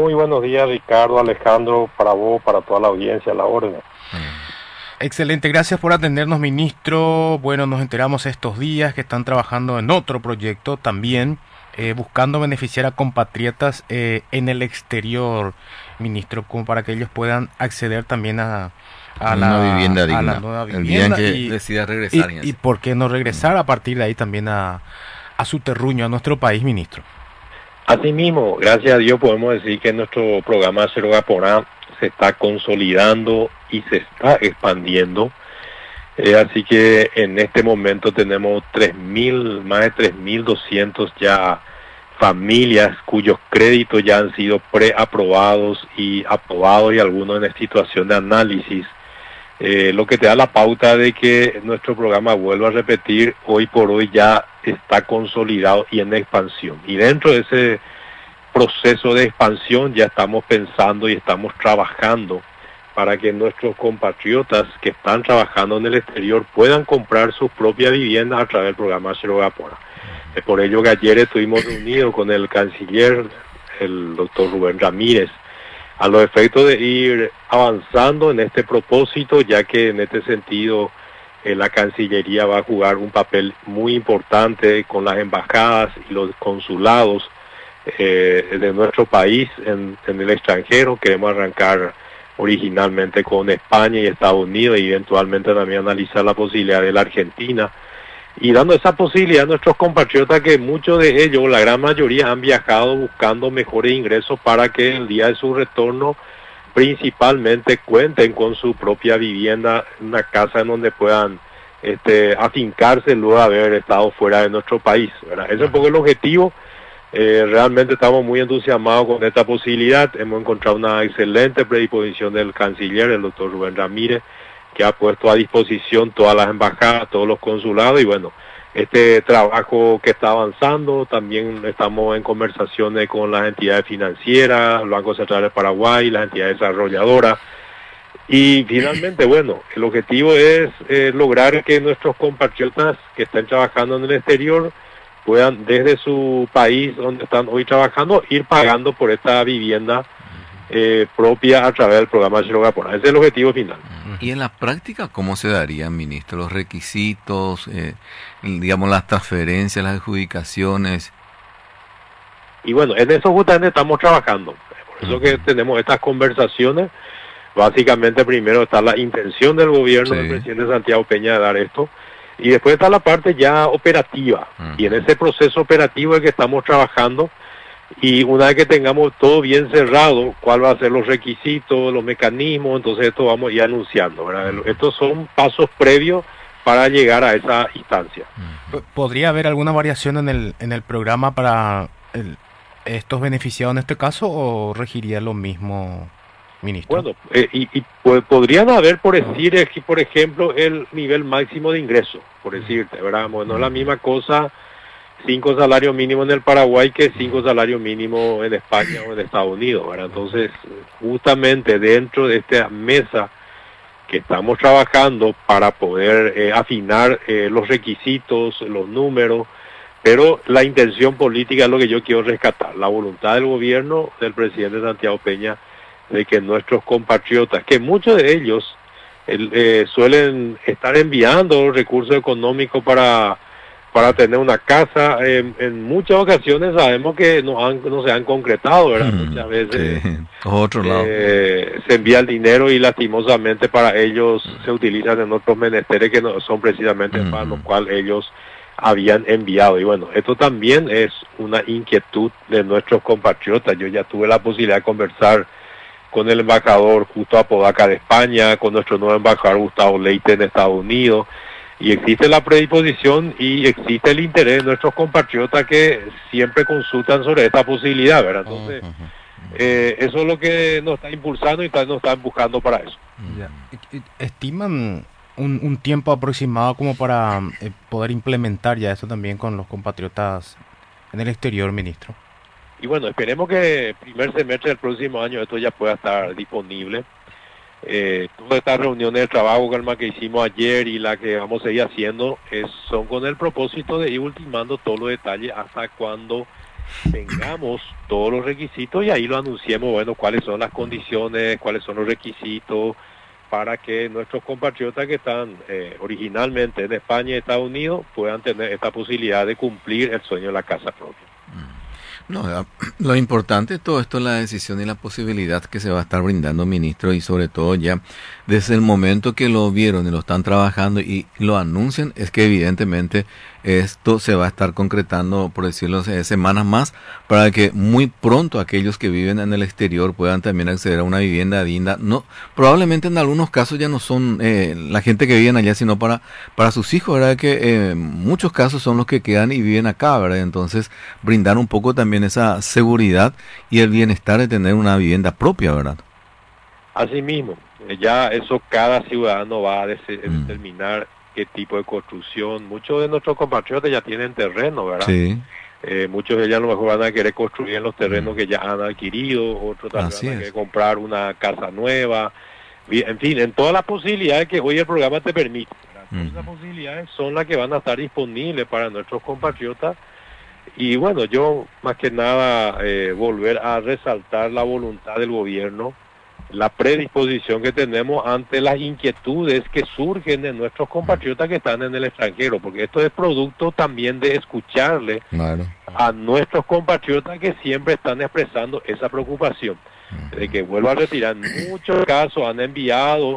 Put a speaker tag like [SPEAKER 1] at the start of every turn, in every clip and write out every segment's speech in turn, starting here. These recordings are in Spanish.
[SPEAKER 1] Muy buenos días, Ricardo, Alejandro, para vos, para toda la audiencia, la orden.
[SPEAKER 2] Excelente, gracias por atendernos, ministro. Bueno, nos enteramos estos días que están trabajando en otro proyecto también, buscando beneficiar a compatriotas en el exterior, ministro, como para que ellos puedan acceder también a
[SPEAKER 3] una vivienda digna,
[SPEAKER 2] a la nueva
[SPEAKER 3] el día
[SPEAKER 2] vivienda
[SPEAKER 3] en que decida regresar.
[SPEAKER 2] y por qué no regresar a partir de ahí también a su terruño, a nuestro país, ministro.
[SPEAKER 1] Asimismo, gracias a Dios podemos decir que nuestro programa Cero Gaporá se está consolidando y se está expandiendo. Así que en este momento tenemos más de 3.200 ya familias cuyos créditos ya han sido preaprobados y aprobados y algunos en situación de análisis. Lo que te da la pauta de que nuestro programa, vuelvo a repetir, hoy por hoy ya está consolidado y en expansión. Y dentro de ese proceso de expansión ya estamos pensando y estamos trabajando para que nuestros compatriotas que están trabajando en el exterior puedan comprar sus propias viviendas a través del programa Cero Gapora. Es por ello que ayer estuvimos reunidos con el canciller, el doctor Rubén Ramírez, a los efectos de ir avanzando en este propósito, ya que en este sentido la Cancillería va a jugar un papel muy importante con las embajadas y los consulados de nuestro país en el extranjero. Queremos arrancar originalmente con España y Estados Unidos y eventualmente también analizar la posibilidad de la Argentina, y dando esa posibilidad a nuestros compatriotas, que muchos de ellos, la gran mayoría, han viajado buscando mejores ingresos para que el día de su retorno principalmente cuenten con su propia vivienda, una casa en donde puedan afincarse luego de haber estado fuera de nuestro país, ¿verdad? Ese es un poco el objetivo. Realmente estamos muy entusiasmados con esta posibilidad. Hemos encontrado una excelente predisposición del canciller, el doctor Rubén Ramírez, que ha puesto a disposición todas las embajadas, todos los consulados, y bueno, este trabajo que está avanzando. También estamos en conversaciones con las entidades financieras, el Banco Central de Paraguay, las entidades desarrolladoras, y finalmente, bueno, el objetivo es lograr que nuestros compatriotas que están trabajando en el exterior puedan desde su país donde están hoy trabajando ir pagando por esta vivienda propia a través del programa Cero Gapora. Ese es el objetivo final.
[SPEAKER 3] ¿Y en la práctica cómo se darían, ministro, los requisitos, digamos las transferencias, las adjudicaciones?
[SPEAKER 1] Y bueno, en eso justamente estamos trabajando. Por eso que tenemos estas conversaciones. Básicamente primero está la intención del gobierno del presidente Santiago Peña de dar esto, y después está la parte ya operativa, y en ese proceso operativo es que estamos trabajando. Y una vez que tengamos todo bien cerrado, cuál va a ser los requisitos, los mecanismos, entonces esto vamos a ir anunciando, ¿verdad? Estos son pasos previos para llegar a esa instancia.
[SPEAKER 2] ¿Podría haber alguna variación en el programa para estos beneficiados en este caso, o regiría lo mismo, ministro?
[SPEAKER 1] Bueno, pues podrían haber, por decir, por ejemplo, el nivel máximo de ingreso, por decirte, ¿verdad? Bueno, no es la misma cosa 5 salarios mínimos en el Paraguay que 5 salarios mínimos en España o en Estados Unidos, ¿verdad? Entonces, justamente dentro de esta mesa que estamos trabajando para poder afinar los requisitos, los números, pero la intención política es lo que yo quiero rescatar, la voluntad del gobierno del presidente Santiago Peña de que nuestros compatriotas, que muchos de ellos suelen estar enviando recursos económicos para tener una casa, en muchas ocasiones sabemos que no se han concretado, ¿verdad? Muchas veces se envía el dinero y lastimosamente para ellos se utilizan en otros menesteres que no son precisamente para los cuales ellos habían enviado. Y bueno, esto también es una inquietud de nuestros compatriotas. Yo ya tuve la posibilidad de conversar con el embajador Justo Apodaca de España, con nuestro nuevo embajador Gustavo Leite en Estados Unidos, y existe la predisposición y existe el interés de nuestros compatriotas que siempre consultan sobre esta posibilidad, ¿verdad? Entonces, eso es lo que nos está impulsando y nos está empujando para eso.
[SPEAKER 2] ¿Estiman un tiempo aproximado como para poder implementar ya eso también con los compatriotas en el exterior, ministro?
[SPEAKER 1] Y bueno, esperemos que el primer semestre del próximo año esto ya pueda estar disponible. Todas estas reuniones de trabajo, Calma, que hicimos ayer y la que vamos a seguir haciendo son con el propósito de ir ultimando todos los detalles hasta cuando tengamos todos los requisitos y ahí lo anunciemos, bueno, cuáles son las condiciones, cuáles son los requisitos para que nuestros compatriotas que están originalmente en España y Estados Unidos puedan tener esta posibilidad de cumplir el sueño de la casa propia.
[SPEAKER 3] No, lo importante de todo esto es la decisión y la posibilidad que se va a estar brindando, ministro, y sobre todo ya desde el momento que lo vieron y lo están trabajando y lo anuncian, es que evidentemente esto se va a estar concretando, por decirlo, semanas más, para que muy pronto aquellos que viven en el exterior puedan también acceder a una vivienda digna. No, probablemente en algunos casos ya no son la gente que vive allá, sino para sus hijos, ¿verdad? Que en muchos casos son los que quedan y viven acá, ¿verdad? Entonces, brindar un poco también esa seguridad y el bienestar de tener una vivienda propia, ¿verdad?
[SPEAKER 1] Así mismo, ya eso cada ciudadano va a determinar qué tipo de construcción. Muchos de nuestros compatriotas ya tienen terreno, ¿verdad?
[SPEAKER 3] Sí.
[SPEAKER 1] Muchos de ellos a lo mejor van a querer construir en los terrenos que ya han adquirido, otros también van a querer comprar una casa nueva. En fin, en todas las posibilidades que hoy el programa te permite. Todas esas posibilidades son las que van a estar disponibles para nuestros compatriotas. Y bueno, yo más que nada volver a resaltar la voluntad del gobierno, la predisposición que tenemos ante las inquietudes que surgen de nuestros compatriotas que están en el extranjero, porque esto es producto también de escucharle a nuestros compatriotas que siempre están expresando esa preocupación de que vuelvo a retirar. En muchos casos han enviado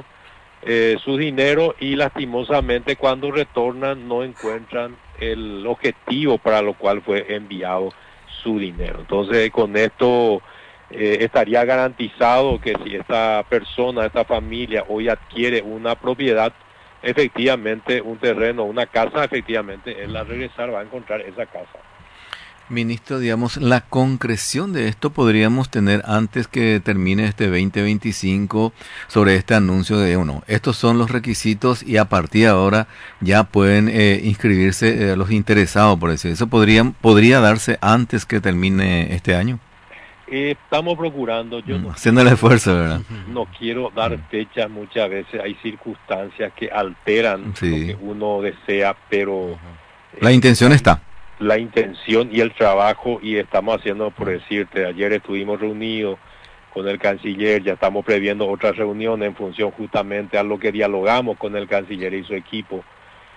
[SPEAKER 1] su dinero y lastimosamente cuando retornan no encuentran el objetivo para lo cual fue enviado su dinero. Entonces con esto estaría garantizado que si esta persona, esta familia hoy adquiere una propiedad, efectivamente un terreno, una casa, efectivamente él al regresar va a encontrar esa casa.
[SPEAKER 3] Ministro, digamos, la concreción de esto podríamos tener antes que termine este 2025 sobre este anuncio de estos son los requisitos y a partir de ahora ya pueden inscribirse los interesados, por decir eso. ¿Podría darse antes que termine este año?
[SPEAKER 1] Estamos procurando, yo no
[SPEAKER 3] haciendo el esfuerzo, ¿verdad?
[SPEAKER 1] No quiero dar fechas, muchas veces hay circunstancias que alteran lo que uno desea, pero
[SPEAKER 3] la intención está.
[SPEAKER 1] La intención y el trabajo, y estamos haciendo, por decirte, ayer estuvimos reunidos con el canciller, ya estamos previendo otra reunión en función justamente a lo que dialogamos con el canciller y su equipo,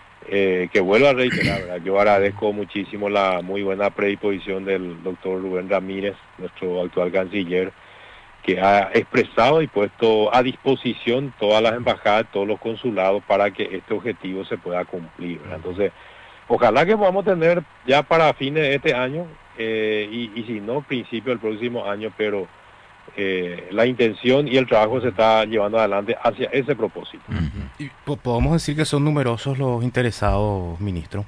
[SPEAKER 1] que vuelvo a reiterar, ¿verdad? Yo agradezco muchísimo la muy buena predisposición del doctor Rubén Ramírez, nuestro actual canciller, que ha expresado y puesto a disposición todas las embajadas, todos los consulados para que este objetivo se pueda cumplir, ¿verdad? Entonces, ojalá que podamos tener ya para fines de este año y si no, principio del próximo año, pero la intención y el trabajo se está llevando adelante hacia ese propósito.
[SPEAKER 2] ¿Y podemos decir que son numerosos los interesados, ministro?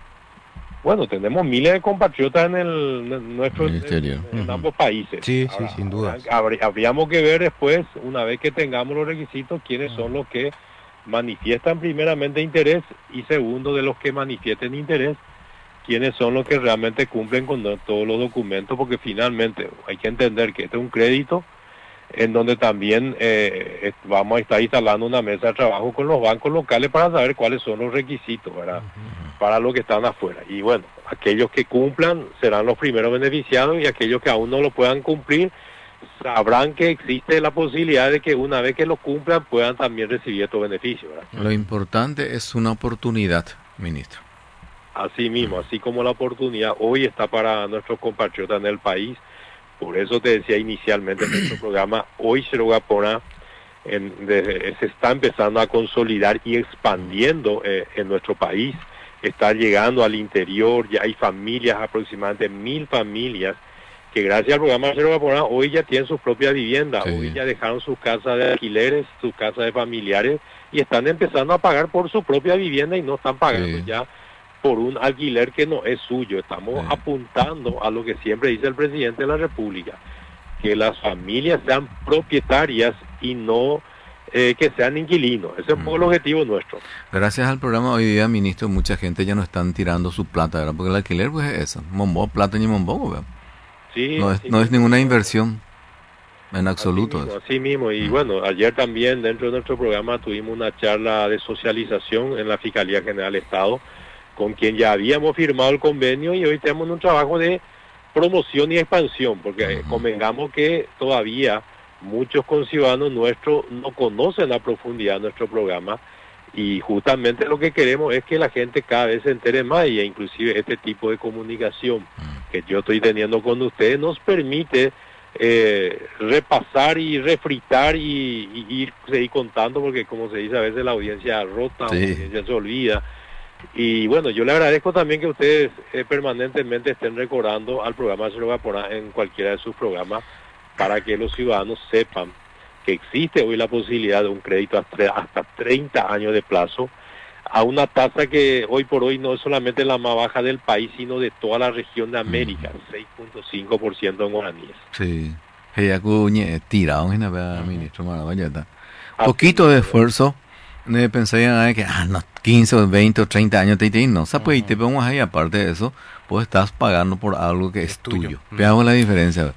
[SPEAKER 1] Bueno, tenemos miles de compatriotas en nuestro en ambos países.
[SPEAKER 2] Sí, ahora, sí, sin duda.
[SPEAKER 1] Habríamos que ver después, una vez que tengamos los requisitos, quiénes son los que manifiestan primeramente interés y segundo, de los que manifiesten interés, quiénes son los que realmente cumplen con todos los documentos, porque finalmente hay que entender que este es un crédito en donde también vamos a estar instalando una mesa de trabajo con los bancos locales para saber cuáles son los requisitos, ¿verdad? Para los que están afuera. Y bueno, aquellos que cumplan serán los primeros beneficiados y aquellos que aún no lo puedan cumplir sabrán que existe la posibilidad de que una vez que lo cumplan puedan también recibir estos beneficios, ¿verdad?
[SPEAKER 3] Lo importante es una oportunidad, ministro.
[SPEAKER 1] Así mismo, así como la oportunidad hoy está para nuestros compatriotas en el país. Por eso te decía inicialmente en nuestro programa, hoy Serogapona se está empezando a consolidar y expandiendo en nuestro país. Está llegando al interior, ya hay familias, aproximadamente 1,000 familias, que gracias al programa Serogapona hoy ya tienen sus propias viviendas, hoy ya dejaron sus casas de alquileres, sus casas de familiares y están empezando a pagar por su propia vivienda y no están pagando ya por un alquiler que no es suyo. Estamos apuntando a lo que siempre dice el presidente de la República, que las familias sean propietarias y no que sean inquilinos. Ese es un poco el objetivo nuestro.
[SPEAKER 3] Gracias al programa hoy día, ministro, mucha gente ya no están tirando su plata, ¿verdad? Porque el alquiler pues es eso, mombo, plata ni mombo, ¿verdad?
[SPEAKER 1] Sí,
[SPEAKER 3] no es ninguna inversión en absoluto.
[SPEAKER 1] Así mismo. Y bueno, ayer también dentro de nuestro programa tuvimos una charla de socialización en la Fiscalía General del Estado, con quien ya habíamos firmado el convenio y hoy tenemos un trabajo de promoción y expansión, porque convengamos que todavía muchos conciudadanos nuestros no conocen a profundidad nuestro programa, y justamente lo que queremos es que la gente cada vez se entere más, y inclusive este tipo de comunicación que yo estoy teniendo con ustedes nos permite repasar y refritar y seguir contando, porque como se dice a veces la audiencia rota, la audiencia se olvida. Y bueno, yo le agradezco también que ustedes permanentemente estén recordando al programa Se lo va a poner en cualquiera de sus programas, para que los ciudadanos sepan que existe hoy la posibilidad de un crédito hasta 30 años de plazo, a una tasa que hoy por hoy no es solamente la más baja del país, sino de toda la región de América, 6.5% en guaraníes.
[SPEAKER 3] Sí, tirado en la ministro Maravillata. Poquito de esfuerzo, pensé que no, 15 o 20 o 30 años no, pues te vamos ahí, aparte de eso, pues estás pagando por algo que es tuyo. Veamos la diferencia.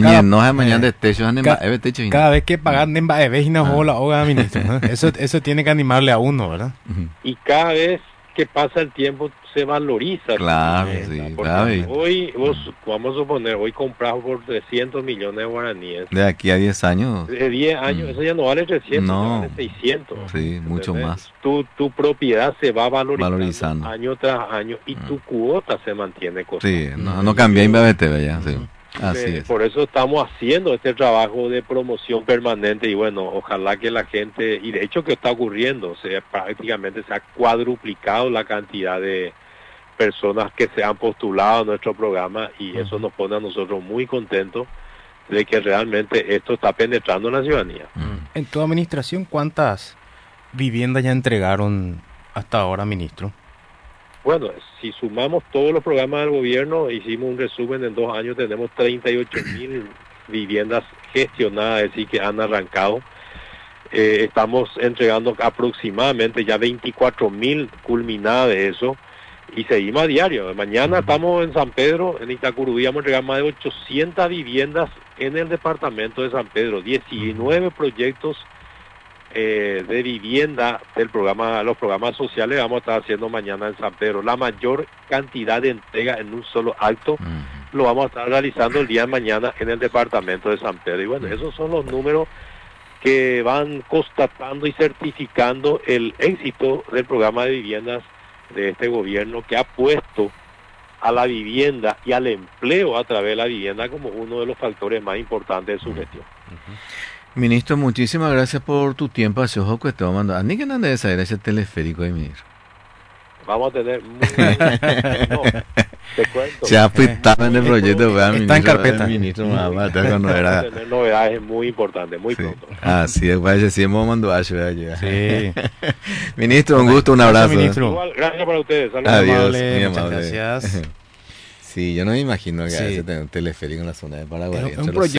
[SPEAKER 2] Cada vez que pagan en Baebé y no la hoga, ministro. Eso tiene que animarle a uno, ¿verdad?
[SPEAKER 1] Y cada vez que pasa el tiempo se valoriza.
[SPEAKER 3] Claro, sí, claro.
[SPEAKER 1] Hoy, vamos a suponer, hoy compramos por 300 millones de guaraníes.
[SPEAKER 3] De aquí a 10 años.
[SPEAKER 1] De 10 años, eso ya no vale 300, no, vale 600.
[SPEAKER 3] Sí, mucho más.
[SPEAKER 1] Tu propiedad se va
[SPEAKER 3] valorizando
[SPEAKER 1] año tras año, y tu cuota se mantiene costando.
[SPEAKER 3] Sí, no cambia en BBT, ya, sí. Así es.
[SPEAKER 1] Por eso estamos haciendo este trabajo de promoción permanente, y bueno, ojalá que la gente, y de hecho que está ocurriendo, prácticamente se ha cuadruplicado la cantidad de personas que se han postulado a nuestro programa, y eso nos pone a nosotros muy contentos de que realmente esto está penetrando en la ciudadanía.
[SPEAKER 2] En tu administración, ¿cuántas viviendas ya entregaron hasta ahora, ministro?
[SPEAKER 1] Bueno, si sumamos todos los programas del gobierno, hicimos un resumen, en 2 años tenemos 38.000 viviendas gestionadas, es decir, que han arrancado. Estamos entregando aproximadamente ya 24.000 culminadas de eso, y seguimos a diario. Mañana estamos en San Pedro, en Itacurubí, vamos a entregar más de 800 viviendas en el departamento de San Pedro, 19 proyectos de vivienda del programa, los programas sociales vamos a estar haciendo mañana en San Pedro. La mayor cantidad de entrega en un solo acto lo vamos a estar realizando el día de mañana en el departamento de San Pedro. Y bueno, esos son los números que van constatando y certificando el éxito del programa de viviendas de este gobierno, que ha puesto a la vivienda y al empleo a través de la vivienda como uno de los factores más importantes de su gestión.
[SPEAKER 3] Ministro, muchísimas gracias por tu tiempo. Ojo que te voy a mandar. ¿Ni que no debe saber ese teleférico ahí, ministro?
[SPEAKER 1] Vamos a tener no, te cuento.
[SPEAKER 3] Ya estaba en el proyecto,
[SPEAKER 2] está
[SPEAKER 3] ministro,
[SPEAKER 2] en carpeta.
[SPEAKER 3] Ministro,
[SPEAKER 1] vamos a tener novedades muy importantes, muy pronto.
[SPEAKER 3] Sí, después sí, hemos mandado a
[SPEAKER 2] Sí.
[SPEAKER 3] Ministro, un gusto, un abrazo.
[SPEAKER 1] Ministro. Igual, gracias para ustedes. Saludos.
[SPEAKER 3] Adiós,
[SPEAKER 2] muy
[SPEAKER 3] amable.
[SPEAKER 2] Muchas gracias.
[SPEAKER 3] Sí, yo no me imagino que a veces tener un teleférico en la zona de Paraguay.
[SPEAKER 2] Es un proyecto